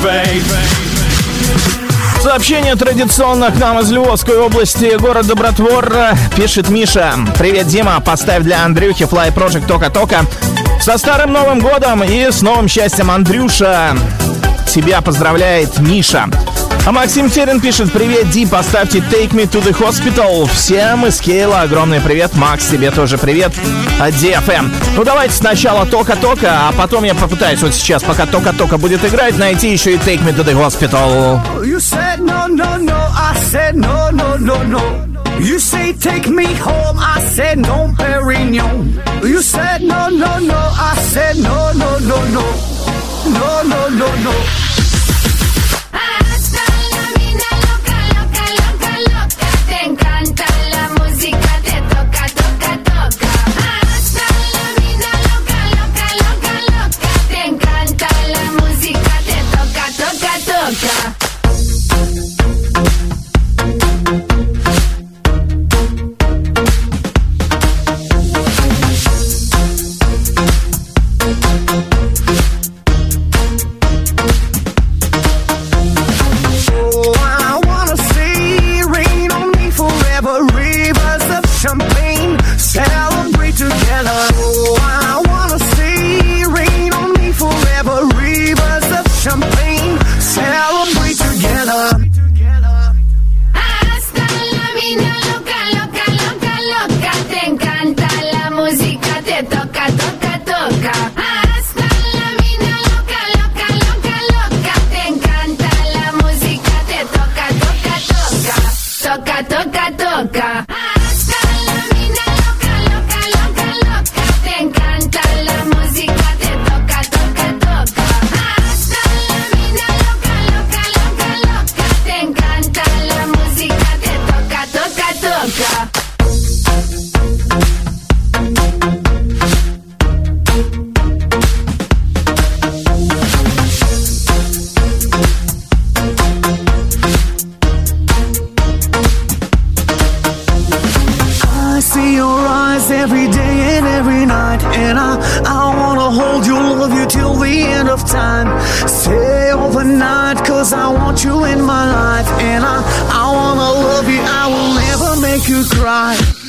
Сообщение традиционно к нам из Львовской области, город Добротвор. Пишет Миша: привет, Дима, поставь для Андрюхи Fly Project Тока-Тока. Со старым Новым годом и с новым счастьем, Андрюша. Тебя поздравляет Миша. А Максим Терен пишет: привет, Ди, поставьте Take Me to the Hospital. Всем из Кейла огромный привет. Макс, тебе тоже привет от DFM. Ну давайте сначала Тока-Тока, а потом я попытаюсь вот сейчас, пока Тока-Тока будет играть, найти еще и Take Me to the Hospital. You said no, no, no, I said no, no, no, no. You say take me home, I said no, Perignon. You said no, no, no, I said no, no, no, no. No, no, no, no. I want you in my life, and I wanna love you, I will never make you cry.